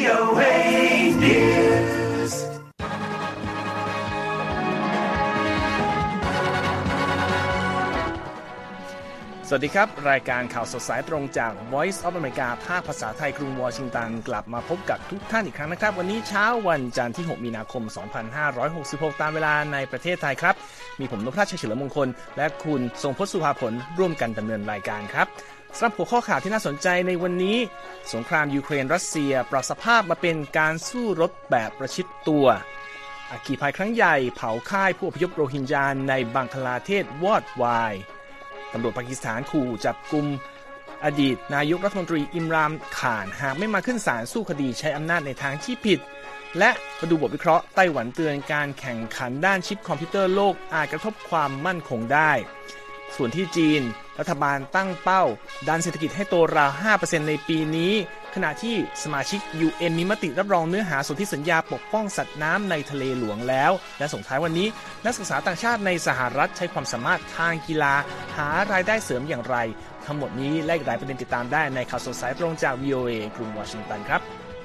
VOA News สวัสดีครับรายการข่าวสดสายตรงจาก Voice of America ภาคภาษาไทยกรุงวอชิงตันกลับมาพบกับทุกท่านอีกครั้งนะครับวันนี้เช้าวันจันทร์ที่6มีนาคม2566ตามเวลาในประเทศไทยครับมีผมนพราช เฉลิมมงคลและคุณทรงพจน์สุภาผลร่วมกันดำเนินรายการครับสำหรับหัวข้อข่าวที่น่าสนใจในวันนี้สงครามยูเครนรัสเซียปรับสภาพมาเป็นการสู้รบแบบประชิดตัวอัคคีภัยครั้งใหญ่เผาค่ายผู้อพยพโรฮิงญาในบังคลาเทศวอดวายตำรวจปากีสถานขู่จับกุมอดีตนายกรัฐมนตรีอิมรานข่านหากไม่มาขึ้นศาลสู้คดีใช้อำนาจในทางที่ผิดและมาดูบทวิเคราะห์ไต้หวันเตือนการแข่งขันด้านชิปคอมพิวเตอร์โลกอาจกระทบความมั่นคงได้ส่วนที่จีนรัฐบาลตั้งเป้าดันเศรษฐกิจให้โตราว 5% ในปีนี้ขณะที่สมาชิก UN มีมติรับรองเนื้อหาสนธิสัญญาปกป้องสัตว์น้ำในทะเลหลวงแล้วและส่งท้ายวันนี้นักศึกษาต่างชาติในสหรัฐใช้ความสามารถทางกีฬาหารายได้เสริมอย่างไรทั้งหมดนี้และอีกหลายประเด็นติดตามได้ในข่าวสดสายตรงจาก VOA กรุงวอชิงตันครับ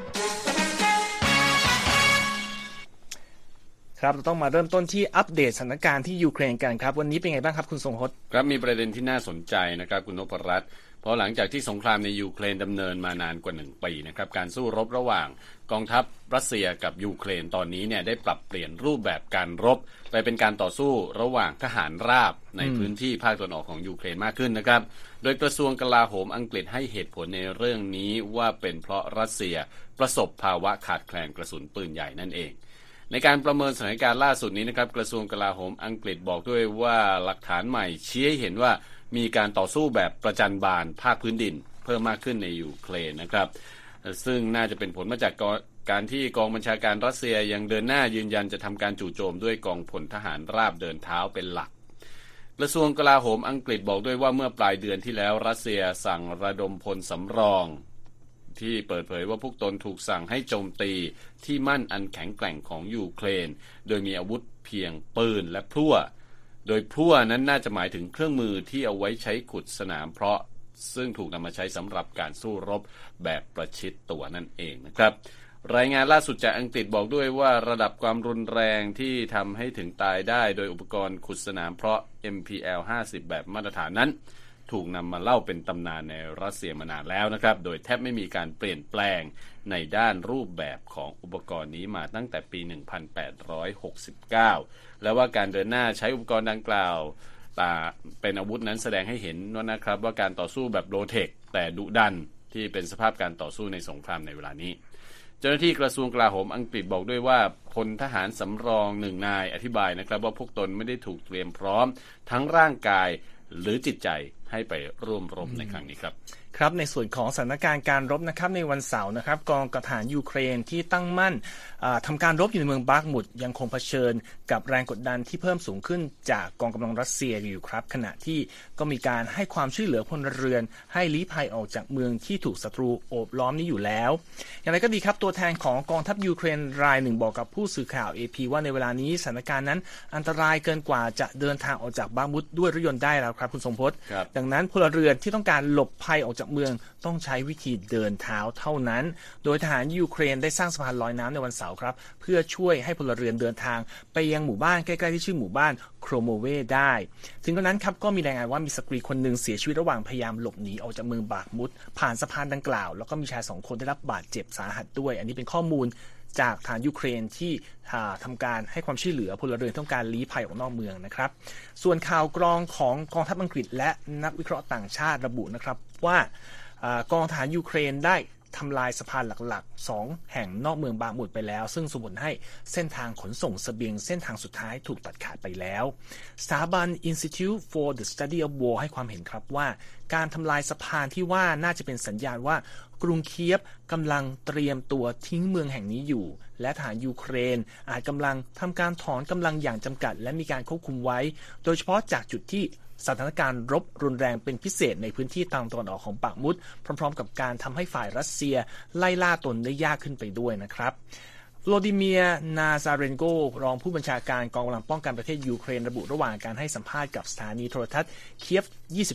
ครับเราต้องมาเริ่มต้นที่อัปเดตสถานการณ์ที่ยูเครนกันครับวันนี้เป็นไงบ้างครับคุณทรงพจน์ครับมีประเด็นที่น่าสนใจนะครับคุณนพรัตน์เพราะหลังจากที่สงครามในยูเครนดำเนินมานานกว่า1 ปีนะครับการสู้รบระหว่างกองทัพรัสเซียกับยูเครนตอนนี้เนี่ยได้ปรับเปลี่ยนรูปแบบการรบไปเป็นการต่อสู้ระหว่างทหารราบในพื้นที่ภาคตะวันออกของยูเครนมากขึ้นนะครับโดยกระทรวงกลาโหมอังกฤษให้เหตุผลในเรื่องนี้ว่าเป็นเพราะรัสเซียประสบภาวะขาดแคลนกระสุนปืนใหญ่นั่นเองในการประเมินสถานการณ์ล่าสุดนี้นะครับกระทรวงกลาโหมอังกฤษบอกด้วยว่าหลักฐานใหม่ชี้ให้เห็นว่ามีการต่อสู้แบบประจันบานภาคพื้นดินเพิ่มมากขึ้นในยูเครนนะครับซึ่งน่าจะเป็นผลมาจากการที่กองบัญชาการรัสเซียยังเดินหน้ายืนยันจะทำการจู่โจมด้วยกองพลทหารราบเดินเท้าเป็นหลักกระทรวงกลาโหมอังกฤษบอกด้วยว่าเมื่อปลายเดือนที่แล้วรัสเซียสั่งระดมพลสำรองที่เปิดเผยว่าพวกตนถูกสั่งให้โจมตีที่มั่นอันแข็งแกร่งของยูเครนโดยมีอาวุธเพียงปืนและพลั่วโดยพลั่วนั้นน่าจะหมายถึงเครื่องมือที่เอาไว้ใช้ขุดสนามเพราะซึ่งถูกนำมาใช้สำหรับการสู้รบแบบประชิดตัวนั่นเองนะครับรายงานล่าสุดจากอังกฤษบอกด้วยว่าระดับความรุนแรงที่ทำให้ถึงตายได้โดยอุปกรณ์ขุดสนามเพราะ MPL 50แบบมาตรฐานนั้นถูกนำมาเล่าเป็นตำนานในรัสเซียมานานแล้วนะครับโดยแทบไม่มีการเปลี่ยนแปลงในด้านรูปแบบของอุปกรณ์นี้มาตั้งแต่ปี 1869 และว่าการเดินหน้าใช้อุปกรณ์ดังกล่าวเป็นอาวุธนั้นแสดงให้เห็นว่านะครับว่าการต่อสู้แบบโลเทคแต่ดุดันที่เป็นสภาพการต่อสู้ในสงครามในเวลานี้เจ้าหน้าที่กระทรวงกลาโหมอังกฤษบอกด้วยว่าพลทหารสำรอง1 นายอธิบายนะครับว่าพวกตนไม่ได้ถูกเตรียมพร้อมทั้งร่างกายหรือจิตใจให้ไปร่วมรบในครั้งนี้ครับครับในส่วนของสถานการณ์การรบนะครับในวันเสาร์นะครับกองกำลังทหารยูเครนที่ตั้งมั่นทำการรบอยู่ในเมืองบาคมุดยังคงเผชิญกับแรงกดดันที่เพิ่มสูงขึ้นจากกองกำลังรัสเซียอยู่ครับขณะที่ก็มีการให้ความช่วยเหลือพลเรือนให้ลี้ภัยออกจากเมืองที่ถูกศัตรูโอบล้อมนี้อยู่แล้วอย่างไรก็ดีครับตัวแทนของกองทัพยูเครนรายหนึ่งบอกกับผู้สื่อข่าว AP ว่าในเวลานี้สถานการณ์นั้นอันตรายเกินกว่าจะเดินทางออกจากบาคมุดด้วยรถยนต์ได้แล้วครับคุณทรงพจน์ดังนั้นพลเรือนที่ต้องการหลบภัยออกจากเมืองต้องใช้วิธีเดินเท้าเท่านั้นโดยทหารยูเครนได้สร้างสะพานลอยน้ำในวันเสาร์ครับเพื่อช่วยให้พลเรือนเดินทางไปยังหมู่บ้านใกล้ๆที่ชื่อหมู่บ้านโครโมเวได้ถึงกระนั้นครับก็มีรายงานว่ามีสตรีคนหนึ่งเสียชีวิตระหว่างพยายามหลบหนีออกจากเมืองบาคมุดผ่านสะพานดังกล่าวแล้วก็มีชาย2 คนได้รับบาดเจ็บสาหัสด้วยอันนี้เป็นข้อมูลจากทหารยูเครนที่ทำการให้ความช่วยเหลือพลเรือนต้องการลี้ภัยออกนอกเมืองนะครับส่วนข่าวกรองของกองทัพอังกฤษและนักวิเคราะห์ต่างชาติระบุนะครับว่ากองทหารยูเครนได้ทำลายสะพานหลักๆ2 แห่งนอกเมืองบาคมุดไปแล้วซึ่งส่งผลให้เส้นทางขนส่งเสบียงเส้นทางสุดท้ายถูกตัดขาดไปแล้วสถาบัน Institute for the Study of War ให้ความเห็นครับว่าการทำลายสะพานที่ว่าน่าจะเป็นสัญญาณว่ากรุงเคียฟกำลังเตรียมตัวทิ้งเมืองแห่งนี้อยู่และทหารยูเครนอาจกำลังทำการถอนกำลังอย่างจำกัดและมีการควบคุมไว้โดยเฉพาะจากจุดที่สถานการณ์รบรุนแรงเป็นพิเศษในพื้นที่ทางตะวันออกของบาคมุดพร้อมๆกับการทำให้ฝ่ายรัสเซียไล่ล่าตนได้ยากขึ้นไปด้วยนะครับโวโลดิเมียร์ นาซาเรนโกรองผู้บัญชาการกองกำลังป้องกันประเทศยูเครนระบุระหว่างการให้สัมภาษณ์กับสถานีโทรทัศน์เคียฟ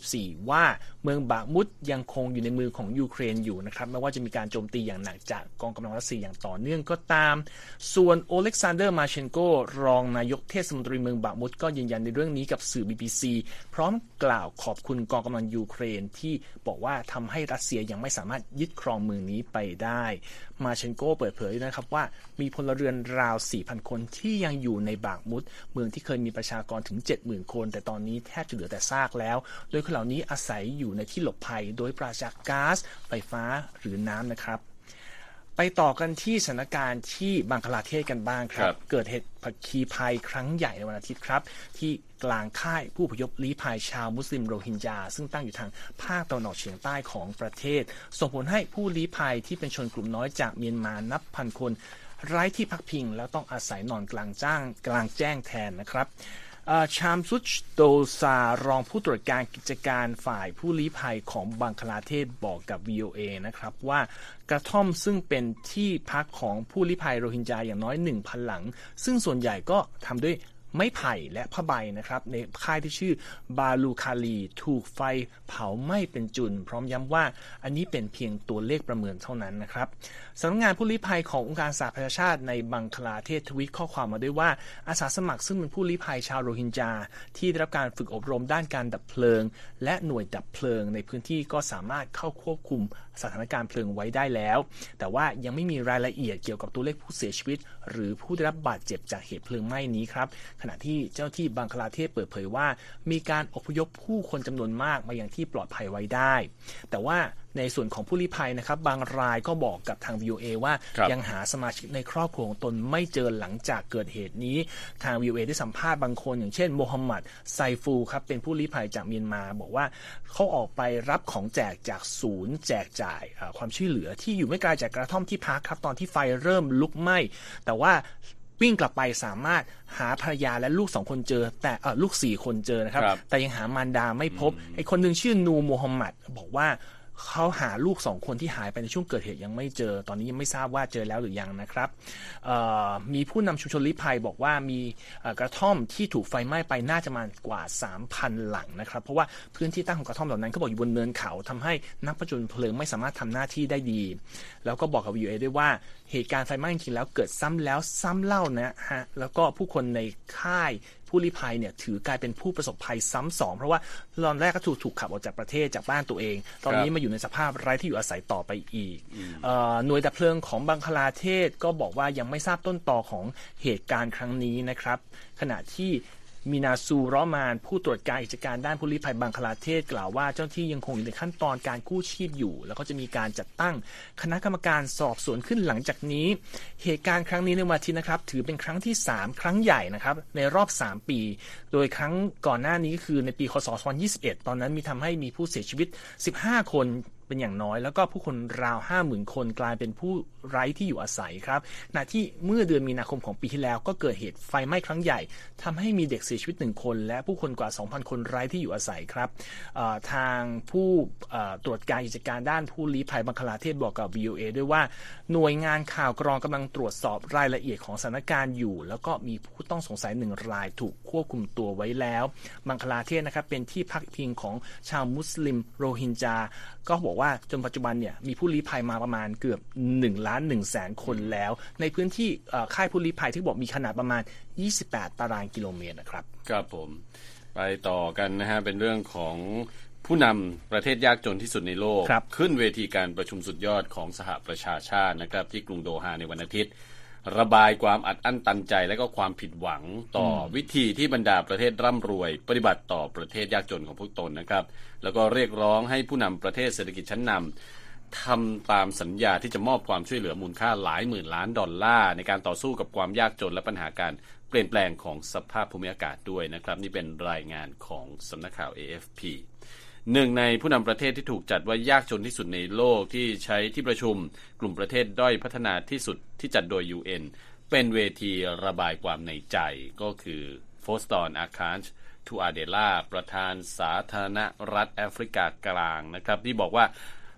24 ว่าเมืองบามุดยังคงอยู่ในมือของยูเครนอยู่นะครับแม้ว่าจะมีการโจมตีอย่างหนักจากกองกำลังรัสเซียอย่างต่อเนื่องก็ตามส่วนโอเล็กซานเดอร์ มาเชนโกรองนายกเทศมนตรีเมืองบามุดก็ยืนยันในเรื่องนี้กับสื่อ BBC พร้อมกล่าวขอบคุณกองกำลังยูเครนที่บอกว่าทำให้รัสเซียยังไม่สามารถยึดครองเมืองนี้ไปได้มาเชนโกเปิดเผยนะครับว่ามีพลเรือนราว 4,000 คนที่ยังอยู่ในบามุดเมืองที่เคยมีประชากรถึง 70,000 คนแต่ตอนนี้แทบจะเหลือแต่ซากแล้วโดยคนเหล่านี้อาศัยอยู่ในที่หลบภัยโดยปราศจากก๊าซไฟฟ้าหรือน้ำนะครับไปต่อกันที่สถานการณ์ที่บังคลาเทศกันบ้างครับเกิดเหตุภัยภัยครั้งใหญ่ในวันอาทิตย์ครับที่กลางค่ายผู้อพยพลี้ภัยชาวมุสลิมโรฮิงญาซึ่งตั้งอยู่ทางภาคตะวันออกเฉียงใต้ของประเทศส่งผลให้ผู้ลี้ภัยที่เป็นชนกลุ่มน้อยจากเมียนมานับพันคนไร้ที่พักพิงแล้วต้องอาศัยนอนกลางแจ้งแทนนะครับชามซุชโดซารองผู้ตรวจการกิจการฝ่ายผู้ลี้ภัยของบังคลาเทศบอกกับ VOA นะครับว่ากระท่อมซึ่งเป็นที่พักของผู้ลี้ภัยโรฮิงญาอย่างน้อย 1,000 หลังซึ่งส่วนใหญ่ก็ทำด้วยไม้ไผ่และผ้าใบนะครับในค่ายที่ชื่อบาลูคาลีถูกไฟเผาไหม้เป็นจุนพร้อมย้ำว่าอันนี้เป็นเพียงตัวเลขประเมินเท่านั้นนะครับสำนักงานผู้ลี้ภัยขององค์การสหประชาชาติในบังคลาเทศทวีตข้อความมาด้วยว่าอาสาสมัครซึ่งเป็นผู้ลี้ภัยชาวโรฮิงญาที่ได้รับการฝึกอบรมด้านการดับเพลิงและหน่วยดับเพลิงในพื้นที่ก็สามารถเข้าควบคุมสถานการณ์เพลิงไว้ได้แล้วแต่ว่ายังไม่มีรายละเอียดเกี่ยวกับตัวเลขผู้เสียชีวิตหรือผู้ได้รับบาดเจ็บจากเหตุเพลิงไหม้นี้ครับขณะที่เจ้าที่บังคลาเทศเปิดเผยว่ามีการอพยพผู้คนจำนวนมากมายังที่ปลอดภัยไว้ได้แต่ว่าในส่วนของผู้ลี้ภัยนะครับบางรายก็บอกกับทาง VOA ว่ายังหาสมาชิกในครอบครัวของตนไม่เจอหลังจากเกิดเหตุนี้ทาง VOA ได้สัมภาษณ์บางคนอย่างเช่นโมฮัมหมัดไซฟูครับเป็นผู้ลี้ภัยจากเมียนมาบอกว่าเขาออกไปรับของแจกจากศูนย์แจกจ่ายความช่วยเหลือที่อยู่ไม่ไกลจากกระท่อมที่พักครับตอนที่ไฟเริ่มลุกไหม้แต่ว่าวิ่งกลับไปสามารถหาภรรยาและลูก2คนเจอแต่ลูก4คนเจอนะครับแต่ยังหามารดาไม่พบไอ้คนหนึ่งชื่อนูโมฮัมหมัดบอกว่าเขาหาลูก2คนที่หายไปในช่วงเกิดเหตุยังไม่เจอตอนนี้ยังไม่ทราบว่าเจอแล้วหรือยังนะครับมีผู้นำชุมชนลี้ภัยบอกว่ามีกระท่อมที่ถูกไฟไหม้ไปน่าจะมากว่า 3,000 หลังนะครับเพราะว่าพื้นที่ตั้งของกระท่อมเหล่านั้นเขาบอกอยู่บนเนินเขาทำให้นักผจญเพลิงไม่สามารถทำหน้าที่ได้ดีแล้วก็บอกกับ VOA ด้วยว่าเหตุการณ์ไฟไหม้จริงๆแล้วเกิดซ้ำแล้วซ้ำเล่านะฮะแล้วก็ผู้คนในค่ายผู้ลี้ภัยเนี่ยถือกลายเป็นผู้ประสบภัยซ้ำสองเพราะว่าตอนแรกก็ถูกขับออกจากประเทศจากบ้านตัวเองตอนนี้มาอยู่ในสภาพไร้ที่อยู่อาศัยต่อไปอีกหน่วยดับเพลิงของบังคลาเทศก็บอกว่ายังไม่ทราบต้นตอของเหตุการณ์ครั้งนี้นะครับขณะที่มีนาซูรอมานผู้ตรวจการกิจการด้านผู้ลี้ภัยบังคลาเทศกล่าวว่าเจ้าหน้าที่ยังคงอยู่ในขั้นตอนการกู้ชีพอยู่แล้วก็จะมีการจัดตั้งคณะกรรมการสอบสวนขึ้นหลังจากนี้เหตุการณ์ครั้งนี้ในวันอาทิตย์นะครับถือเป็นครั้งที่3ครั้งใหญ่นะครับในรอบ3ปีโดยครั้งก่อนหน้านี้คือในปีคศ2021ตอนนั้นมีทำให้มีผู้เสียชีวิต15คนเป็นอย่างน้อยแล้วก็ผู้คนราว 50,000 คนกลายเป็นผู้ไร้ที่อยู่อาศัยครับขณะที่เมื่อเดือนมีนาคมของปีที่แล้วก็เกิดเหตุไฟไหม้ครั้งใหญ่ทำให้มีเด็กเสียชีวิต1คนและผู้คนกว่า 2,000 คนไร้ที่อยู่อาศัยครับทางผู้ตรวจการกิจการด้านผู้ลี้ภัยบังคลาเทศบอกกับ VOA ด้วยว่าหน่วยงานข่าวกรองกำลังตรวจสอบรายละเอียดของสถานการณ์อยู่แล้วก็มีผู้ต้องสงสัย1รายถูกควบคุมตัวไว้แล้วบังคลาเทศนะครับเป็นที่พักพิงของชาวมุสลิมโรฮิงญาก็บอกว่าจนปัจจุบันเนี่ยมีผู้ลี้ภัยมาประมาณเกือบ1,100,000 คนแล้วในพื้นที่ค่ายผู้ลี้ภัยที่บอกมีขนาดประมาณ28ตารางกิโลเมตรนะครับครับผมไปต่อกันนะฮะเป็นเรื่องของผู้นำประเทศยากจนที่สุดในโลกขึ้นเวทีการประชุมสุดยอดของสหประชาชาตินะครับที่กรุงโดฮาในวันอาทิตย์ระบายความอัดอั้นตันใจและก็ความผิดหวังต่อวิธีที่บรรดาประเทศร่ำรวยปฏิบัติต่อประเทศยากจนของพวกตนนะครับแล้วก็เรียกร้องให้ผู้นำประเทศเศรษฐกิจชั้นนำทำตามสัญญาที่จะมอบความช่วยเหลือมูลค่าหลายหมื่นล้านดอลลาร์ในการต่อสู้กับความยากจนและปัญหาการเปลี่ยนแปลงของสภาพภูมิอากาศด้วยนะครับนี่เป็นรายงานของสำนักข่าว AFP หนึ่งในผู้นำประเทศที่ถูกจัดว่ายากจนที่สุดในโลกที่ใช้ที่ประชุมกลุ่มประเทศด้อยพัฒนาที่สุดที่จัดโดย UN เป็นเวทีระบายความในใจก็คือโฟสตอนอาคานช์ทูอาเดล่าประธานสาธารณรัฐแอฟริกากลางนะครับที่บอกว่า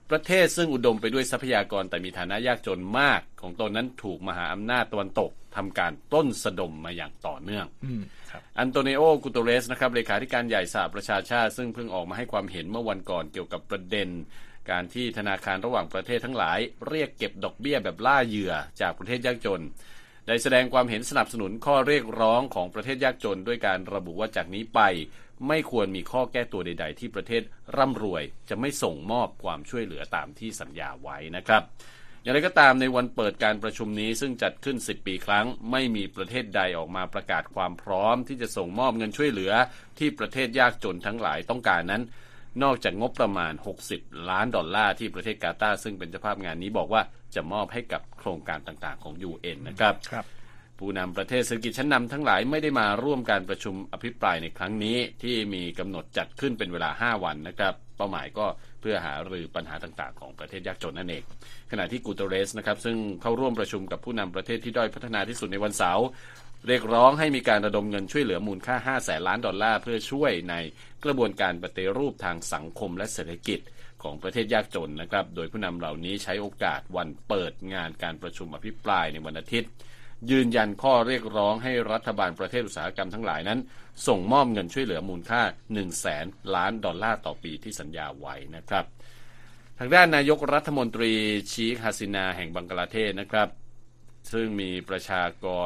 ประเทศซึ่งอุดมไปด้วยทรัพยากรแต่มีฐานะยากจนมากของตนนั้นถูกมหาอำนาจตะวันตกทำการปล้นสะดมมาอย่างต่อเนื่องอันโตนิโอ กูเตเรสนะครับเลขาธิการใหญ่สหประชาชาติซึ่งเพิ่งออกมาให้ความเห็นเมื่อวันก่อนเกี่ยวกับประเด็นการที่ธนาคารระหว่างประเทศทั้งหลายเรียกเก็บดอกเบี้ยแบบล่าเหยื่อจากประเทศยากจนได้แสดงความเห็นสนับสนุนข้อเรียกร้องของประเทศยากจนด้วยการระบุว่าจากนี้ไปไม่ควรมีข้อแก้ตัวใดๆที่ประเทศร่ำรวยจะไม่ส่งมอบความช่วยเหลือตามที่สัญญาไว้นะครับอย่างไรก็ตามในวันเปิดการประชุมนี้ซึ่งจัดขึ้น10 ปีครั้งไม่มีประเทศใดออกมาประกาศความพร้อมที่จะส่งมอบเงินช่วยเหลือที่ประเทศยากจนทั้งหลายต้องการนั้นนอกจากงบประมาณ$60 ล้านที่ประเทศกาตาร์ซึ่งเป็นเจ้าภาพงานนี้บอกว่าจะมอบให้กับโครงการต่างๆของ UN นะครับผู้นำประเทศเศรษฐกิจชั้นนำทั้งหลายไม่ได้มาร่วมการประชุมอภิปรายในครั้งนี้ที่มีกำหนดจัดขึ้นเป็นเวลา5 วันนะครับเป้าหมายก็เพื่อหารือปัญหาต่างๆของประเทศยากจนนั่นเองขณะที่กูเตเรสนะครับซึ่งเข้าร่วมประชุมกับผู้นำประเทศที่ด้อยพัฒนาที่สุดในวันเสาร์เรียกร้องให้มีการระดมเงินช่วยเหลือมูลค่า$500 ล้านเพื่อช่วยในกระบวนการปฏิรูปทางสังคมและเศรษฐกิจของประเทศยากจนนะครับโดยผู้นำเหล่านี้ใช้โอกาสวันเปิดงานการประชุมอภิปรายในวันอาทิตย์ยืนยันข้อเรียกร้องให้รัฐบาลประเทศอุตสาหกรรมทั้งหลายนั้นส่งมอบเงินช่วยเหลือมูลค่า$100 ล้านต่อปีที่สัญญาไว้นะครับทางด้านนายกรัฐมนตรีชีค ฮาซินาแห่งบังกลาเทศนะครับซึ่งมีประชากร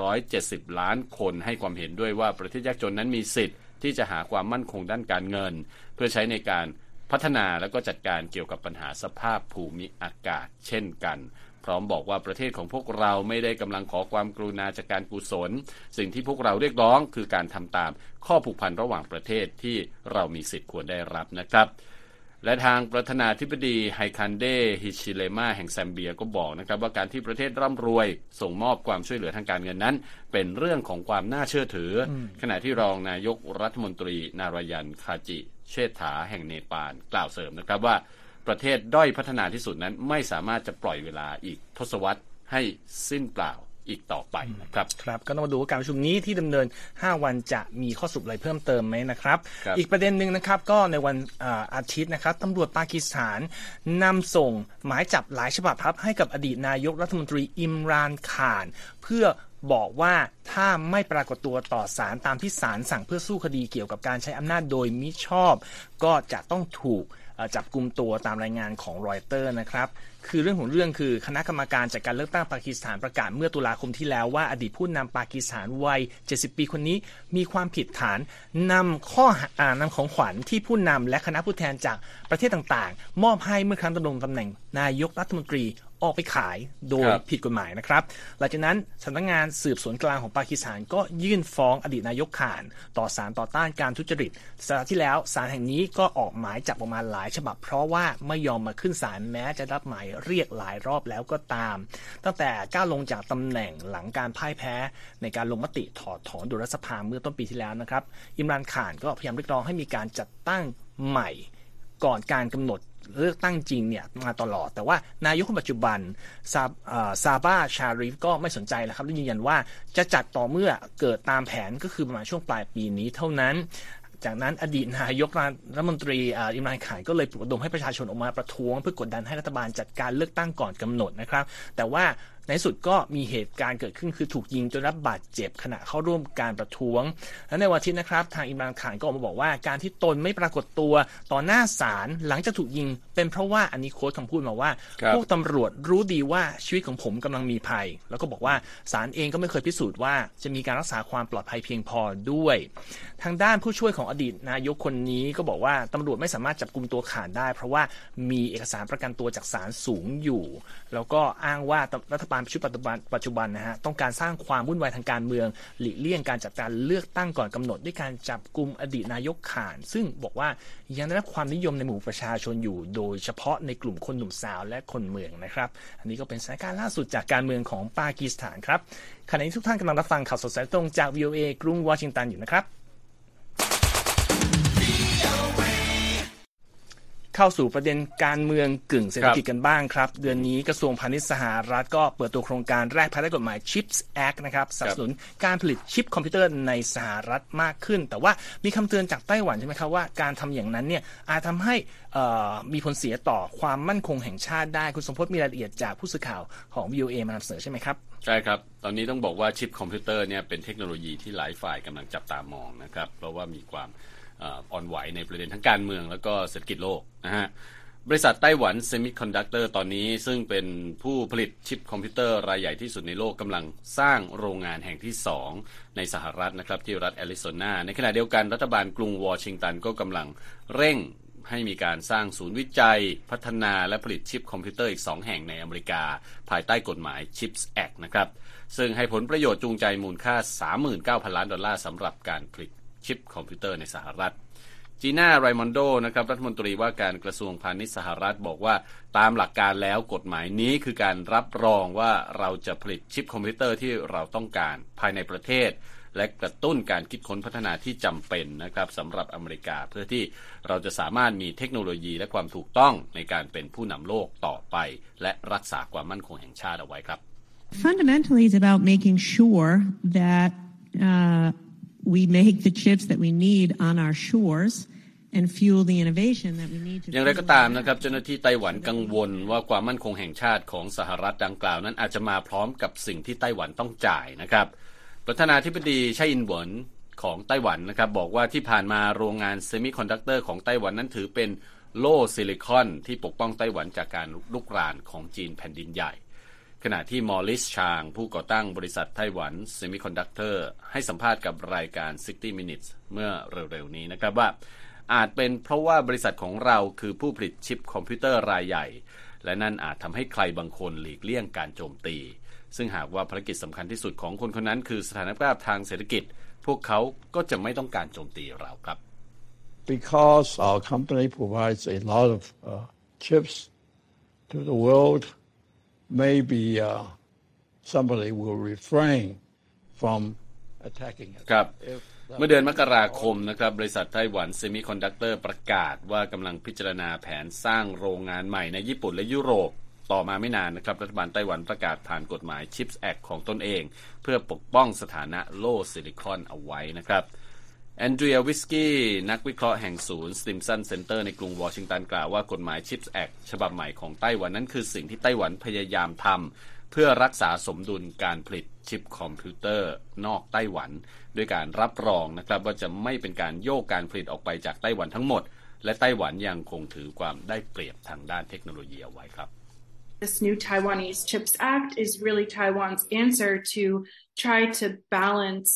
170 ล้านคนให้ความเห็นด้วยว่าประเทศยากจนนั้นมีสิทธิ์ที่จะหาความมั่นคงด้านการเงินเพื่อใช้ในการพัฒนาและก็จัดการเกี่ยวกับปัญหาสภาพภูมิอากาศเช่นกันพร้อมบอกว่าประเทศของพวกเราไม่ได้กำลังขอความกรุณาจากการกุศลสิ่งที่พวกเราเรียกร้องคือการทำตามข้อผูกพันระหว่างประเทศที่เรามีสิทธิ์ควรได้รับนะครับและทางประธานาธิบดีไฮคันเด ฮิชิเลมาแห่งแซมเบียก็บอกนะครับว่าการที่ประเทศร่ำรวยส่งมอบความช่วยเหลือทางการเงินนั้นเป็นเรื่องของความน่าเชื่อถือขณะที่รองนายกรัฐมนตรีนารายัน คาจิเชษฐาแห่งเนปาลกล่าวเสริมนะครับว่าประเทศด้อยพัฒนาที่สุดนั้นไม่สามารถจะปล่อยเวลาอีกทศวรรษให้สิ้นเปล่าอีกต่อไปนะครับครับก็ต้องมาดูว่าการประชุมนี้ที่ดำเนิน5 วันจะมีข้อสรุปอะไรเพิ่มเติมไหมนะครับอีกประเด็นหนึ่งนะครับก็ในวันอาทิตย์นะครับตำรวจปากีสถานนำส่งหมายจับหลายฉบับครับให้กับอดีตนายกรัฐมนตรีอิมรานข่านเพื่อบอกว่าถ้าไม่ปรากฏตัวต่อศาลตามที่ศาลสั่งเพื่อสู้คดีเกี่ยวกับการใช้อำนาจโดยมิชอบก็จะต้องถูกจับกุมตัวตามรายงานของรอยเตอร์นะครับคือเรื่องของเรื่องคือคณะกรรมการจัดการเลือกตั้งปากีสถานประกาศเมื่อตุลาคมที่แล้วว่าอดีตผู้นำปากีสถานวัย70 ปีคนนี้มีความผิดฐานนำของขวัญที่ผู้นำและคณะผู้แทนจากประเทศต่างๆมอบให้เมื่อครั้งดำรงตำแหน่งนายกรัฐมนตรีออกไปขายโดยผิดกฎหมายนะครับหลังจากนั้นสำนักงานสืบสวนกลางของปากีสถานก็ยื่นฟ้องอดีตนายกข่านต่อศาลต่อต้านการทุจริตสัปดาห์ที่แล้วศาลแห่งนี้ก็ออกหมายจับออกมาหลายฉบับเพราะว่าไม่ยอมมาขึ้นศาลแม้จะรับหมายเรียกหลายรอบแล้วก็ตามตั้งแต่ก้าวลงจากตำแหน่งหลังการพ่ายแพ้ในการลงมติถอดถอนดุลยสภาเมื่อต้นปีที่แล้วนะครับอิมรานข่านก็พยายามเรียกร้องให้มีการจัดตั้งใหม่ก่อนการกำหนดเลือกตั้งจริงเนี่ยมาตลอดแต่ว่านายกคนปัจจุบันซาบาชาริฟก็ไม่สนใจแล้วครับและยืนยันว่าจะจัดต่อเมื่อเกิดตามแผนก็คือประมาณช่วงปลายปีนี้เท่านั้นจากนั้นอดีตนายกรัฐมนตรีอิมรานข่านก็เลยปลุกระดมให้ประชาชนออกมาประท้วงเพื่อกดดันให้รัฐบาลจัดการเลือกตั้งก่อนกำหนดนะครับแต่ว่าในสุดก็มีเหตุการณ์เกิดขึ้นคือถูกยิงจนรับบาดเจ็บขณะเข้าร่วมการประท้วงและในวันอาทิตย์นะครับทางอิมรานข่านก็ออกมาบอกว่าการที่ตนไม่ปรากฏตัวต่อหน้าศาลหลังจากถูกยิงเป็นเพราะว่าอันนี้โค้ชคำพูดมาว่าพวกตำรวจรู้ดีว่าชีวิตของผมกำลังมีภัยแล้วก็บอกว่าศาลเองก็ไม่เคยพิสูจน์ว่าจะมีการรักษาความปลอดภัยเพียงพอด้วยทางด้านผู้ช่วยของอดีตนายกคนนี้ก็บอกว่าตำรวจไม่สามารถจับกุมตัวข่านได้เพราะว่ามีเอกสารประกันตัวจากศาลสูงอยู่แล้วก็อ้างว่ารัฐบาลชุดปัจจุบันนะฮะต้องการสร้างความวุ่นวายทางการเมืองหลีกเลี่ยงการจัดการเลือกตั้งก่อนกำหนดด้วยการจับกุมอดีตนายกข่านซึ่งบอกว่ายังได้รับความนิยมในหมู่ประชาชนอยู่โดยเฉพาะในกลุ่มคนหนุ่มสาวและคนเมืองนะครับอันนี้ก็เป็นสถานการณ์ล่าสุดจากการเมืองของปากีสถานครับขณะนี้ทุกท่านกำลังรับฟังข่าวสดสายตรงจาก VOA กรุงวอชิงตันอยู่นะครับเข้าสู่ประเด็นการเมืองกึ่งเศรษฐกิจกันบ้างครับเดือนนี้กระทรวงพาณิชย์สหรัฐก็เปิดตัวโครงการแรกภายใต้กฎหมาย CHIPS Act นะครับสนับสนุนการผลิตชิปคอมพิวเตอร์ในสหรัฐมากขึ้นแต่ว่ามีคำเตือนจากไต้หวันใช่ไหมครับว่าการทำอย่างนั้นเนี่ยอาจทำให้มีผลเสียต่อความมั่นคงแห่งชาติได้คุณสมพจน์มีรายละเอียดจากผู้สื่อข่าวของ VOA มานำเสนอใช่ไหมครับใช่ครับตอนนี้ต้องบอกว่าชิปคอมพิวเตอร์เนี่ยเป็นเทคโนโลยีที่หลายฝ่ายกำลังจับตามองนะครับเพราะว่ามีความอ่อนไหวในประเด็นทั้งการเมืองแล้วก็เศรษฐกิจโลกนะฮะบริษัทไต้หวันเซมิคอนดักเตอร์ตอนนี้ซึ่งเป็นผู้ผลิตชิปคอมพิวเตอร์รายใหญ่ที่สุดในโลกกำลังสร้างโรงงานแห่งที่2ในสหรัฐนะครับที่รัฐแอริโซนาในขณะเดียวกันรัฐบาลกรุงวอชิงตันก็กำลังเร่งให้มีการสร้างศูนย์วิจัยพัฒนาและผลิตชิปคอมพิวเตอร์อีก2แห่งในอเมริกาภายใต้กฎหมาย CHIPS Act นะครับซึ่งให้ผลประโยชน์จูงใจมูลค่า 39,000 ล้านดอลลาร์สำหรับการผลิตชิปคอมพิวเตอร์ในสหรัฐจีน่าไรมอนโดนะครับรัฐมนตรีว่าการกระทรวงพาณิชย์สหรัฐบอกว่าตามหลักการแล้วกฎหมายนี้คือการรับรองว่าเราจะผลิตชิปคอมพิวเตอร์ที่เราต้องการภายในประเทศและกระตุ้นการคิดค้นพัฒนาที่จำเป็นนะครับสำหรับอเมริกาเพื่อที่เราจะสามารถมีเทคโนโลยีและความถูกต้องในการเป็นผู้นำโลกต่อไปและรักษาความมั่นคงแห่งชาติเอาไว้ครับ Fundamentally, it's about making sure that we make the chips that we need on our shores and fuel the innovation that we need to อย่างไรก็ตามนะครับเจ้าหน้าที่ไต้หวันกังวลว่าความมั่นคงแห่งชาติของสหรัฐดังกล่าวนั้นอาจจะมาพร้อมกับสิ่งที่ไต้หวันต้องจ่ายนะครับประธานาธิบดีไช่อินเหวินของไต้หวันนะครับบอกว่าที่ผ่านมาโรงงานเซมิคอนดักเตอร์ของไต้หวันนั้นถือเป็นโล่ซิลิคอนที่ปกป้องไต้หวันจากการลุกรานของจีนแผ่นดินใหญ่ขณะที่มอริสชางผู้ก่อตั้งบริษัทไต้หวันเซมิคอนดักเตอร์ให้สัมภาษณ์กับรายการ60 Minutes เมื่อเร็วๆนี้นะครับว่าอาจเป็นเพราะว่าบริษัทของเราคือผู้ผลิตชิปคอมพิวเตอร์รายใหญ่และนั่นอาจทำให้ใครบางคนหลีกเลี่ยงการโจมตีซึ่งหากว่าภารกิจสำคัญที่สุดของคนคนนั้นคือสถานภาพทางเศรษฐกิจพวกเขาก็จะไม่ต้องการโจมตีเราครับ Because our company provides a lot of chips to the world, maybe somebody will refrain from attacking us. ครับเมื่อเดือนมกราคมนะครับบริษัทไต้หวันเซมิคอนดักเตอร์ประกาศว่ากำลังพิจารณาแผนสร้างโรงงานใหม่ในญี่ปุ่นและยุโรปต่อมาไม่นานนะครับรัฐบาลไต้หวันประกาศผ่านกฎหมาย CHIPS Act ของตนเองเพื่อปกป้องสถานะโล่ซิลิคอนเอาไว้นะครับแอนเดรียวิสกี้นักวิเคราะห์แห่งศูนย์ Stimson Center ในกรุงวอชิงตันกล่าวว่ากฎหมาย CHIPS Act ฉบับใหม่ของไต้หวันนั้นคือสิ่งที่ไต้หวันพยายามทำเพื่อรักษาสมดุลการผลิตชิปคอมพิวเตอร์นอกไต้หวันด้วยการรับรองนะครับว่าจะไม่เป็นการโยกการผลิตออกไปจากไต้หวันทั้งหมดและไต้หวันยังคงถือความได้เปรียบทางด้านเทคโนโลยีเอาไว้ครับ This new Taiwanese CHIPS Act is really Taiwan's answer to try to balance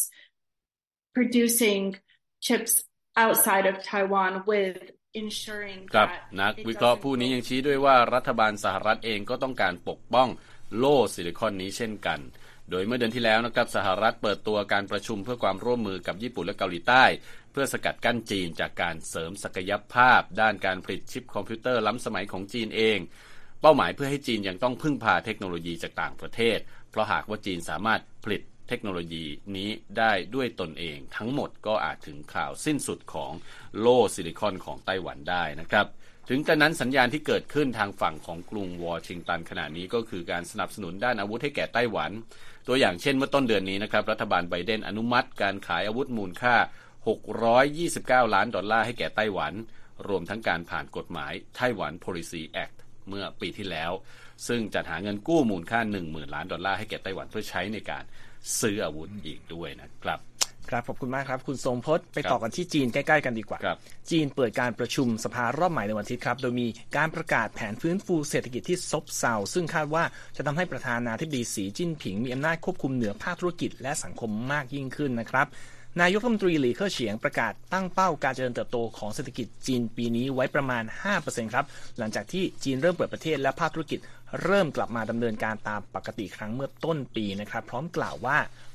producing chips outside of Taiwan with ensuring ครับ that นักวิเคราะห์ผู้นี้ยังชี้ด้วยว่ารัฐบาลสหรัฐเองก็ต้องการปกป้องโล่ซิลิคอนนี้เช่นกันโดยเมื่อเดือนที่แล้วนะครับสหรัฐเปิดตัวการประชุมเพื่อความร่วมมือกับญี่ปุ่นและเกาหลีใต้เพื่อสกัดกั้นจีนจากการเสริมศักยภาพด้านการผลิตชิปคอมพิวเตอร์ล้ำสมัยของจีนเองเป้าหมายเพื่อให้จีนยังต้องพึ่งพาเทคโนโลยีจากต่างประเทศเพราะหากว่าจีนสามารถผลิตเทคโนโลยีนี้ได้ด้วยตนเองทั้งหมดก็อาจถึงข่าวสิ้นสุดของโล่ซิลิคอนของไต้หวันได้นะครับถึงกระนั้นสัญญาณที่เกิดขึ้นทางฝั่งของกรุงวอชิงตันขณะนี้ก็คือการสนับสนุนด้านอาวุธให้แก่ไต้หวันตัวอย่างเช่นเมื่อต้นเดือนนี้นะครับรัฐบาลไบเดนอนุมัติการขายอาวุธมูลค่า629 ล้านดอลลาร์ให้แก่ไต้หวันรวมทั้งการผ่านกฎหมาย Taiwan Policy Act เมื่อปีที่แล้วซึ่งจัดหาเงินกู้มูลค่า 10,000 ล้านดอลลาร์ให้แก่ไต้หวันเพื่อใช้ในการซื้ออาวุธอีกด้วยนะครับครับขอบคุณมากครับคุณทรงพจน์ไปต่อกันที่จีนใกล้ๆกันดีกว่าจีนเปิดการประชุมสภารอบใหม่ในวันอาทิตย์ครับโดยมีการประกาศแผนฟื้นฟูเศรษฐกิจที่ซบเซาซึ่งคาดว่าจะทำให้ประธานาธิบดีสีจิ้นผิงมีอำนาจควบคุมเหนือภาคธุรกิจและสังคมมากยิ่งขึ้นนะครับนายกรัฐมนตรีหลี่เค่อเฉียงประกาศตั้งเป้าการเจริญเติบโตของเศรษฐกิจจีนปีนี้ไว้ประมาณ 5% ครับหลังจากที่จีนเริ่มเปิดประเทศและภาคธุรกิจเริ่มกลับมาดำเนินการตามปกติครั้งเมื่อต้นปีนะครับพร้อมกล่าวว่า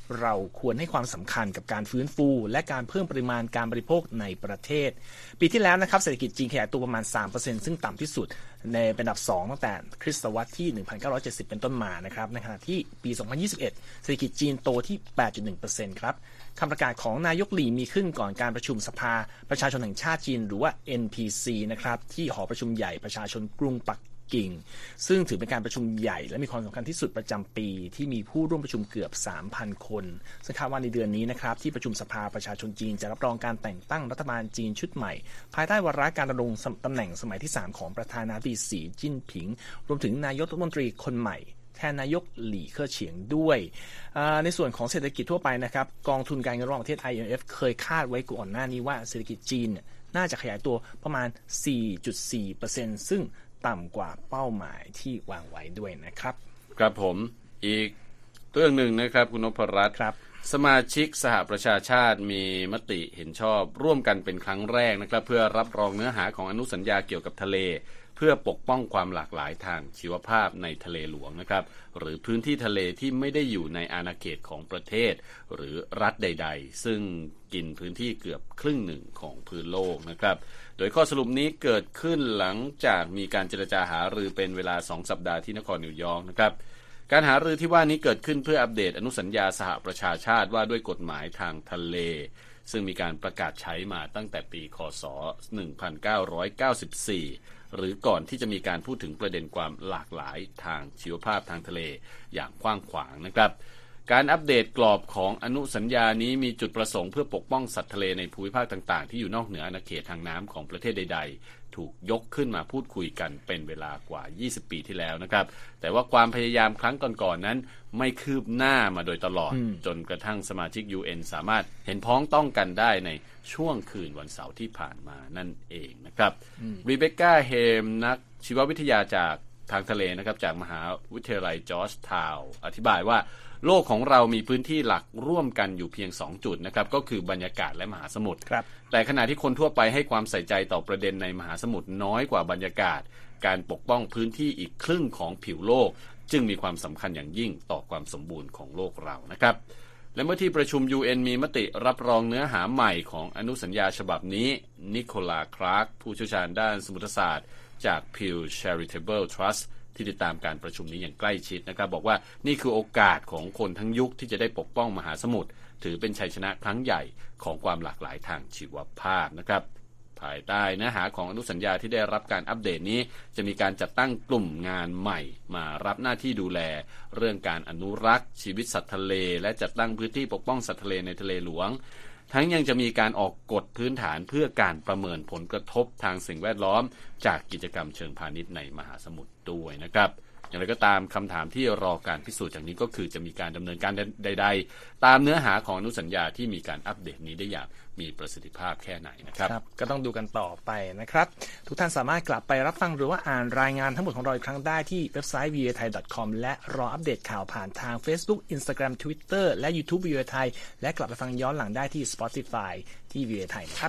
เราควรให้ความสำคัญกับการฟื้นฟูและการเพิ่มปริมาณการบริโภคในประเทศปีที่แล้วนะครับเศรษฐกิจจีนขยายตัวประมาณ 3% ซึ่งต่ำที่สุดในเป็นอันดับ2ตั้งแต่คริสตศตวรรษที่ 1970 เป็นต้นมานะครับในขณะที่ปี 2021 เศรษฐกิจจีนโตที่ 8.1% ครับคำประกาศของนายกหลี่มีขึ้นก่อนการประชุมสภาประชาชนแห่งชาติจีนหรือว่า NPC นะครับที่หอประชุมใหญ่ประชาชนกรุงปักกิ่งซึ่งถือเป็นการประชุมใหญ่และมีความสำคัญที่สุดประจำปีที่มีผู้ร่วมประชุมเกือบ 3,000 คนซึ่งคาดว่าในเดือนนี้นะครับที่ประชุมสภาประชาชนจีนจะรับรองการแต่งตั้งรัฐบาลจีนชุดใหม่ภายใต้วาระการดำรงตำแหน่งสมัยที่ 3 ของประธานาธิบดีสีจิ้นผิงรวมถึงนายกรัฐมนตรีคนใหม่แทนนายกหลี่เค่อเฉียงด้วยในส่วนของเศรษฐกิจทั่วไปนะครับกองทุนการเงินระหว่างประเทศ IMF เคยคาดไว้ก่อนหน้านี้ว่าเศรษฐกิจจีนน่าจะขยายตัวประมาณ 4.4% ซึ่งต่ำกว่าเป้าหมายที่วางไว้ด้วยนะครับครับผมอีกเรื่องหนึ่งนะครับคุณนพรัตน์ครับสมาชิกสหประชาชาติมีมติเห็นชอบร่วมกันเป็นครั้งแรกนะครับเพื่อรับรองเนื้อหาของอนุสัญญาเกี่ยวกับทะเลเพื่อปกป้องความหลากหลายทางชีวภาพในทะเลหลวงนะครับหรือพื้นที่ทะเลที่ไม่ได้อยู่ในอาณาเขตของประเทศหรือรัฐใดๆซึ่งกินพื้นที่เกือบครึ่งหนึ่งของพื้นโลกนะครับโดยข้อสรุปนี้เกิดขึ้นหลังจากมีการเจรจาหารือเป็นเวลา2 สัปดาห์ที่นครนิวยอร์กนะครับการหารือที่ว่านี้เกิดขึ้นเพื่ออัปเดตอนุสัญญาสหประชาชาติว่าด้วยกฎหมายทางทะเลซึ่งมีการประกาศใช้มาตั้งแต่ปีค.ศ. 1994หรือก่อนที่จะมีการพูดถึงประเด็นความหลากหลายทางชีวภาพทางทะเลอย่างกว้างขวางนะครับการอัปเดตกรอบของอนุสัญญานี้มีจุดประสงค์เพื่อปกป้องสัตว์ทะเลในภูมิภาคต่างๆที่อยู่นอกเหนืออาณาเขตทางน้ำของประเทศใดๆถูกยกขึ้นมาพูดคุยกันเป็นเวลากว่า20 ปีที่แล้วนะครับแต่ว่าความพยายามครั้งก่อนๆนั้นไม่คืบหน้ามาโดยตลอดจนกระทั่งสมาชิก UN สามารถเห็นพ้องต้องกันได้ในช่วงคืนวันเสาร์ที่ผ่านมานั่นเองนะครับรีเบคก้าเฮมนักชีววิทยาจากทางทะเลนะครับจากมหาวิทยาลัยจอร์จทาวน์อธิบายว่าโลกของเรามีพื้นที่หลักร่วมกันอยู่เพียง2จุดนะครับก็คือบรรยากาศและมหาสมุทรแต่ขณะที่คนทั่วไปให้ความใส่ใจต่อประเด็นในมหาสมุทรน้อยกว่าบรรยากาศการปกป้องพื้นที่อีกครึ่งของผิวโลกจึงมีความสำคัญอย่างยิ่งต่อความสมบูรณ์ของโลกเรานะครับและเมื่อที่ประชุม UN มีมติรับรองเนื้อหาใหม่ของอนุสัญญาฉบับนี้นิโคลาคลาร์กผู้เชี่ยวชาญด้านสมุทรศาสตร์จาก Pew Charitable Trustที่ติดตามการประชุมนี้อย่างใกล้ชิดนะครับบอกว่านี่คือโอกาสของคนทั้งยุคที่จะได้ปกป้องมหาสมุทรถือเป็นชัยชนะครั้งใหญ่ของความหลากหลายทางชีวภาพนะครับภายใต้เนื้อหาของอนุสัญญาที่ได้รับการอัปเดตนี้จะมีการจัดตั้งกลุ่มงานใหม่มารับหน้าที่ดูแลเรื่องการอนุรักษ์ชีวิตสัตว์ทะเลและจัดตั้งพื้นที่ปกป้องสัตว์ทะเลในทะเลหลวงทั้งยังจะมีการออกกฎพื้นฐานเพื่อการประเมินผลกระทบทางสิ่งแวดล้อมจากกิจกรรมเชิงพาณิชย์ในมหาสมุทรด้วยนะครับอย่างไรก็ตามคำถามที่รอการพิสูจน์จากนี้ก็คือจะมีการดำเนินการใดๆตามเนื้อหาของอนุสัญญาที่มีการอัปเดตนี้ได้อย่างมีประสิทธิภาพแค่ไหนนะครับก็ต้องดูกันต่อไปนะครับทุกท่านสามารถกลับไปรับฟังหรือว่าอ่านรายงานทั้งหมดของเราอีกครั้งได้ที่เว็บไซต์ voathai.com และรออัปเดตข่าวผ่านทาง Facebook Instagram Twitter และ YouTube VOA Thai และกลับไปฟังย้อนหลังได้ที่ Spotify ที่ VOA Thai นะครับ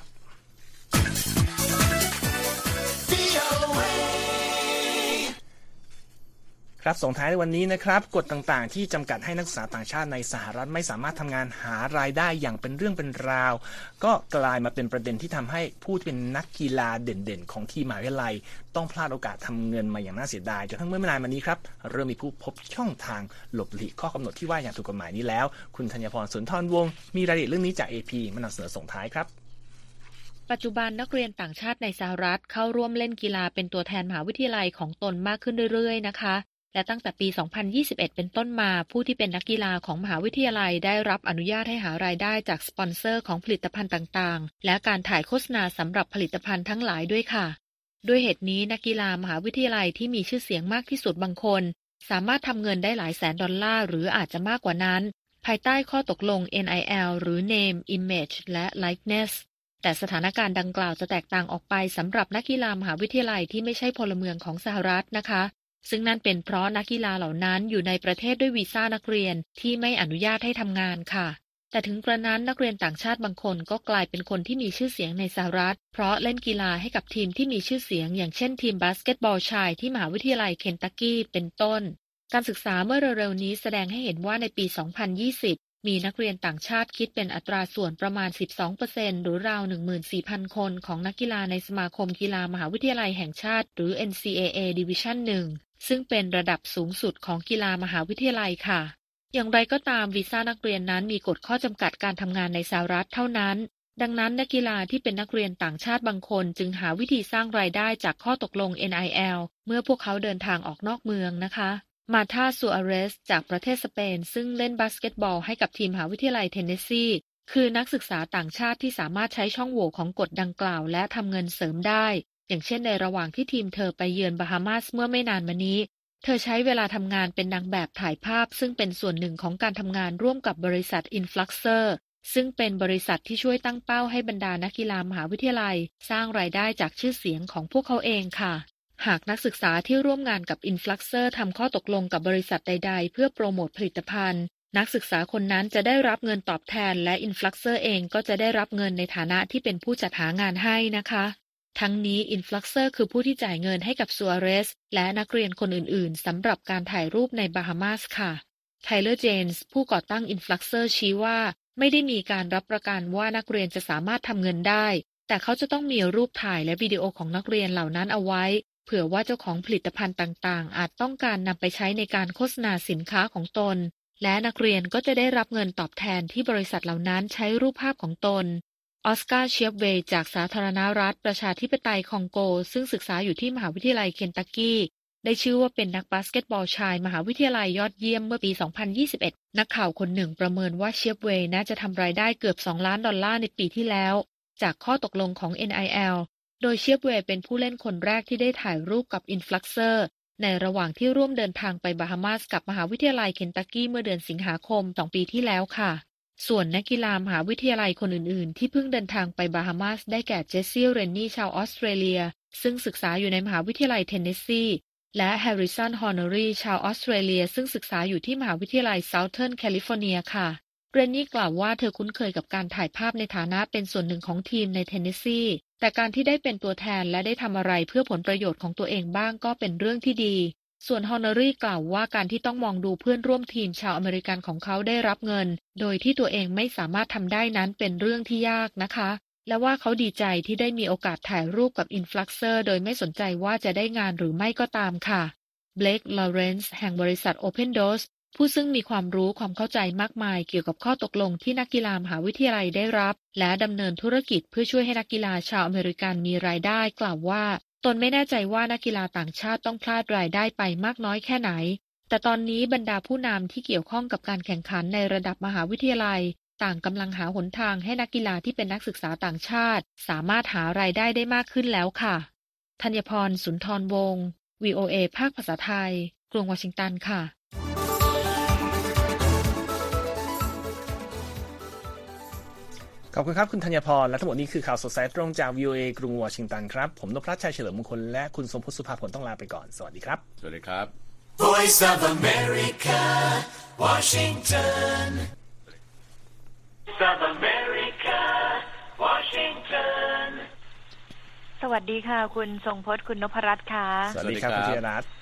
ครับส่งท้ายในวันนี้นะครับกฎต่างๆที่จำกัดให้นักศึกษาต่างชาติในสหรัฐไม่สามารถทำงานหารายได้อย่างเป็นเรื่องเป็นราวก็กลายมาเป็นประเด็นที่ทำให้ผู้ที่เป็นนักกีฬาเด่นๆของทีมมหาวิทยาลัยต้องพลาดโอกาสทำเงินมาอย่างน่าเสียดายจนทั้งเมื่อไม่นานมานี้ครับเริ่มมีผู้พบช่องทางหลบหลีกข้อกำหนดที่ว่าอย่างถูกกฎหมายนี้แล้วคุณธัญพรสุนทรวงศ์มีรายละเอียดเรื่องนี้จาก AP มานำเสนอส่งท้ายครับปัจจุบันนักเรียนต่างชาติในสหรัฐเข้าร่วมเล่นกีฬาเป็นตัวแทนมหาวิทยาลัยของตนมากขึ้นเรื่อยๆนะคะและตั้งแต่ปี 2021 เป็นต้นมาผู้ที่เป็นนักกีฬาของมหาวิทยาลัยได้รับอนุญาตให้หารายได้จากสปอนเซอร์ของผลิตภัณฑ์ต่างๆและการถ่ายโฆษณาสำหรับผลิตภัณฑ์ทั้งหลายด้วยค่ะด้วยเหตุนี้นักกีฬามหาวิทยาลัยที่มีชื่อเสียงมากที่สุดบางคนสามารถทำเงินได้หลายแสนดอลลาร์หรืออาจจะมากกว่านั้นภายใต้ข้อตกลง NIL หรือ Name Image และ Likeness แต่สถานการณ์ดังกล่าวจะแตกต่างออกไปสำหรับนักกีฬามหาวิทยาลัยที่ไม่ใช่พลเมืองของสหรัฐนะคะซึ่งนั่นเป็นเพราะนักกีฬาเหล่านั้นอยู่ในประเทศด้วยวีซ่านักเรียนที่ไม่อนุญาตให้ทำงานค่ะแต่ถึงกระนั้นนักเรียนต่างชาติบางคนก็กลายเป็นคนที่มีชื่อเสียงในสหรัฐเพราะเล่นกีฬาให้กับทีมที่มีชื่อเสียงอย่างเช่นทีมบาสเกตบอลชายที่มหาวิทยาลัยเคนตักกี้เป็นต้นการศึกษาเมื่อเร็วๆนี้แสดงให้เห็นว่าในปี 2020 มีนักเรียนต่างชาติคิดเป็นอัตราส่วนประมาณ 12% หรือราว 14,000 คนของนักกีฬาในสมาคมกีฬามหาวิทยาลัยแห่งชาติหรือ NCAA Division 1 ซึ่งเป็นระดับสูงสุดของกีฬามหาวิทยาลัยค่ะอย่างไรก็ตามวีซ่านักเรียนนั้นมีกฎข้อจำกัดการทำงานในสหรัฐเท่านั้นดังนั้นนักกีฬาที่เป็นนักเรียนต่างชาติบางคนจึงหาวิธีสร้างรายได้จากข้อตกลง NIL เมื่อพวกเขาเดินทางออกนอกเมืองนะคะมาธา ซูอาเรสจากประเทศสเปนซึ่งเล่นบาสเกตบอลให้กับทีมมหาวิทยาลัยเทนเนสซีคือนักศึกษาต่างชาติที่สามารถใช้ช่องโหว่ของกฎดังกล่าวและทำเงินเสริมได้อย่างเช่นในระหว่างที่ทีมเธอไปเยือนบาฮามาสเมื่อไม่นานมานี้เธอใช้เวลาทำงานเป็นนางแบบถ่ายภาพซึ่งเป็นส่วนหนึ่งของการทำงานร่วมกับบริษัท Influxer ซึ่งเป็นบริษัทที่ช่วยตั้งเป้าให้บรรดานักกีฬามหาวิทยาลัยสร้างรายได้จากชื่อเสียงของพวกเขาเองค่ะหากนักศึกษาที่ร่วมงานกับ Influxer ทำข้อตกลงกับบริษัทใดๆเพื่อโปรโมทผลิตภัณฑ์นักศึกษาคนนั้นจะได้รับเงินตอบแทนและ Influxer เองก็จะได้รับเงินในฐานะที่เป็นผู้จัดหางานให้นะคะทั้งนี้ Influxer คือผู้ที่จ่ายเงินให้กับซัวเรสและนักเรียนคนอื่นๆสำหรับการถ่ายรูปในบาฮามาสค่ะไทเลอร์ เจนส์ผู้ก่อตั้ง Influxer ชี้ว่าไม่ได้มีการรับประกันว่านักเรียนจะสามารถทำเงินได้แต่เขาจะต้องมีรูปถ่ายและวิดีโอของนักเรียนเหล่านั้นเอาไว้เผื่อว่าเจ้าของผลิตภัณฑ์ต่างๆอาจต้องการนำไปใช้ในการโฆษณาสินค้าของตนและนักเรียนก็จะได้รับเงินตอบแทนที่บริษัทเหล่านั้นใช้รูปภาพของตนออสการ์ เชียบเวย์จากสาธารณรัฐประชาธิปไตยคองโกซึ่งศึกษาอยู่ที่มหาวิทยาลัยเคนตักกี้ได้ชื่อว่าเป็นนักบาสเกตบอลชายมหาวิทยาลัยยอดเยี่ยมเมื่อปี 2021 นักข่าวคนหนึ่งประเมินว่าเชียบเวย์น่าจะทำรายได้เกือบ$2 ล้านในปีที่แล้วจากข้อตกลงของ NIL โดยเชียบเวย์เป็นผู้เล่นคนแรกที่ได้ถ่ายรูปกับ Influxer ในระหว่างที่ร่วมเดินทางไปบาฮามาสกับมหาวิทยาลัยเคนตักกี้เมื่อเดือนสิงหาคม 2 ปีที่แล้วค่ะส่วนนักกีฬามหาวิทยาลัยคนอื่นๆที่เพิ่งเดินทางไปบาฮามาสได้แก่เจสซี่ เรนนี่ชาวออสเตรเลียซึ่งศึกษาอยู่ในมหาวิทยาลัยเทนเนสซีและแฮร์ริสัน ฮอร์เนอรีชาวออสเตรเลียซึ่งศึกษาอยู่ที่มหาวิทยาลัยเซาเทิร์นแคลิฟอร์เนียค่ะเรนนี่กล่าวว่าเธอคุ้นเคยกับการถ่ายภาพในฐานะเป็นส่วนหนึ่งของทีมในเทนเนสซีแต่การที่ได้เป็นตัวแทนและได้ทำอะไรเพื่อผลประโยชน์ของตัวเองบ้างก็เป็นเรื่องที่ดีส่วนฮอร์เนอรี่กล่าวว่าการที่ต้องมองดูเพื่อนร่วมทีมชาวอเมริกันของเขาได้รับเงินโดยที่ตัวเองไม่สามารถทำได้นั้นเป็นเรื่องที่ยากนะคะและว่าเขาดีใจที่ได้มีโอกาสถ่ายรูปกับ Influxer โดยไม่สนใจว่าจะได้งานหรือไม่ก็ตามค่ะเบลค ลอเรนซ์แห่งบริษัท Open Doors ผู้ซึ่งมีความรู้ความเข้าใจมากมายเกี่ยวกับข้อตกลงที่นักกีฬามหาวิทยาลัยได้รับและดำเนินธุรกิจเพื่อช่วยให้นักกีฬาชาวอเมริกันมีรายได้กล่าวว่าตนไม่แน่ใจว่านักกีฬาต่างชาติต้องพลาดรายได้ไปมากน้อยแค่ไหนแต่ตอนนี้บรรดาผู้นำที่เกี่ยวข้องกับการแข่งขันในระดับมหาวิทยาลัยต่างกำลังหาหนทางให้นักกีฬาที่เป็นนักศึกษาต่างชาติสามารถหารายได้ได้มากขึ้นแล้วค่ะธัญพร สุนทรวงศ์ VOA ภาคภาษาไทยกรุงวอชิงตันค่ะขอบคุณครับคุณธัญพรและทั้งหมดนี้คือข่าวสดสายตรงจาก VOA กรุงวอชิงตันครับผมนพรัตน์ชัยเฉลิมมงคลและคุณสมพจน์สุภาผลต้องลาไปก่อนสวัสดีครับสวัสดีครับ Voice of America Washington Voice of America Washington สวัสดีค่ะคุณทรงพจน์คุณนพรัตน์ค่ะสวัสดีครับคุณธีรรัตน์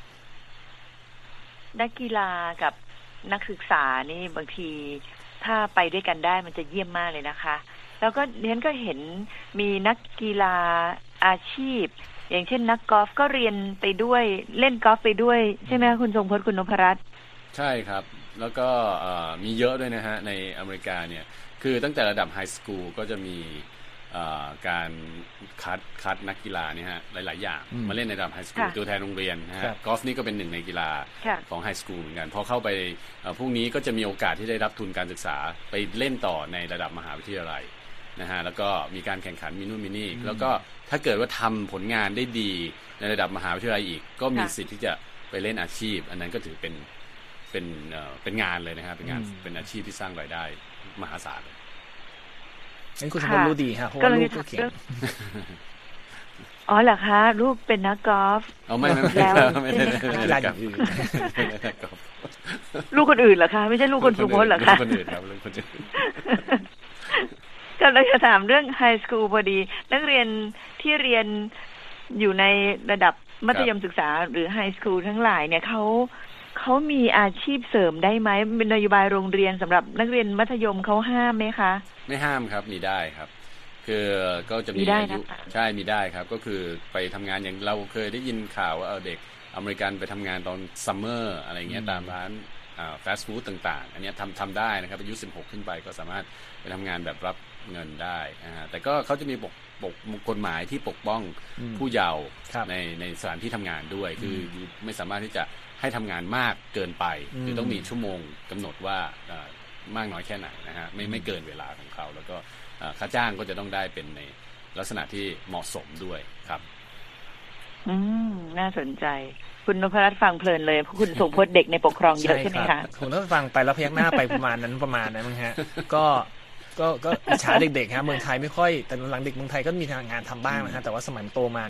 นักกีฬากับนักศึกษานี่บางทีถ้าไปด้วยกันได้มันจะเยี่ยมมากเลยนะคะแล้วก็เรียนก็เห็นมีนักกีฬาอาชีพอย่างเช่นนักกอล์ฟก็เรียนไปด้วยเล่นกอล์ฟไปด้วยใช่ไหมคุณทรงพจน์คุณนพรัตน์ใช่ครับแล้วก็มีเยอะด้วยนะฮะในอเมริกาเนี่ยคือตั้งแต่ระดับไฮสคูลก็จะมีการคัดนักกีฬาเนี่ยฮะหลายๆอย่างมาเล่นในระดับไฮสคูลตัวแทนโรงเรียนนะฮะกอล์ฟนี่ก็เป็นหนึ่งในกีฬาของไฮสคูลเหมือนกันพอเข้าไปพวกนี้ก็จะมีโอกาสที่ได้รับทุนการศึกษาไปเล่นต่อในระดับมหาวิทยาลัยนะฮะแล้วก็มีการแข่งขันมินู่นมินี่แล้วก็ถ้าเกิดว่าทำผลงานได้ดีในระดับมหาวิทยาลัยอีกก็มีสิทธิ์ที่จะไปเล่นอาชีพอันนั้นก็ถือเป็นงานเลยนะครับเป็นงานเป็นอาชีพที่สร้างรายได้มหาศาลงั้นคุณสมพจน์รู้ดีฮะเพราะว่าลูกก็เขียนอ๋อเหรอคะลูกเป็นนักกอล์ฟไม่แล้วไม่ได้ลูกคนอื่นเหรอคะไม่ใช่ลูกคนสุพจน์เหรอคะคนอื่นครับลูกคนอื่นก็เลยจะถามเรื่องไฮสคูลพอดีนักเรียนที่เรียนอยู่ในระดับมัธยมศึกษาหรือไฮสคูลทั้งหลายเนี่ยเขาเขามีอาชีพเสริมได้ไหมเป็นนโยบายโรงเรียนสำหรับนักเรียนมัธยมเขาห้ามไหมคะไม่ห้ามครับมีได้ครับคือก็จะมีอายุใช่มีได้ครับก็คือไปทำงานอย่างเราเคยได้ยินข่าวว่าเด็กอเมริกันไปทำงานตอนซัมเมอร์อะไรเงี้ยตามร้านฟาสต์ฟู้ดต่างๆอันนี้ทำได้นะครับอายุ16ขึ้นไปก็สามารถไปทำงานแบบรับเงินได้แต่ก็เขาจะมีกฎหมายที่ปกป้องผู้เยาว์ในสถานที่ทำงานด้วยคือไม่สามารถที่จะให้ทำงานมากเกินไปคือต้องมีชั่วโมงกำหนดว่ามากน้อยแค่ไหนนะฮะไม่เกินเวลาของเขาแล้วก็ค่าจ้างก็จะต้องได้เป็นในลักษณะที่เหมาะสมด้วยครับน่าสนใจคุณนพรัตน์ฟังเพลินเลยเพราะคุณส่งพจน์เด็กในปกครองเยอะใช่ไหมคะผมต้องฟังไปแล้วพยักหน้าไปประมาณนั้นมั้งฮะก็อิจฉาเด็กๆฮะเมืองไทยไม่ค่อยแต่หลังเด็กเมืองไทยก็มีงานทำบ้างนะฮะแต่ว่าสมัยโตมา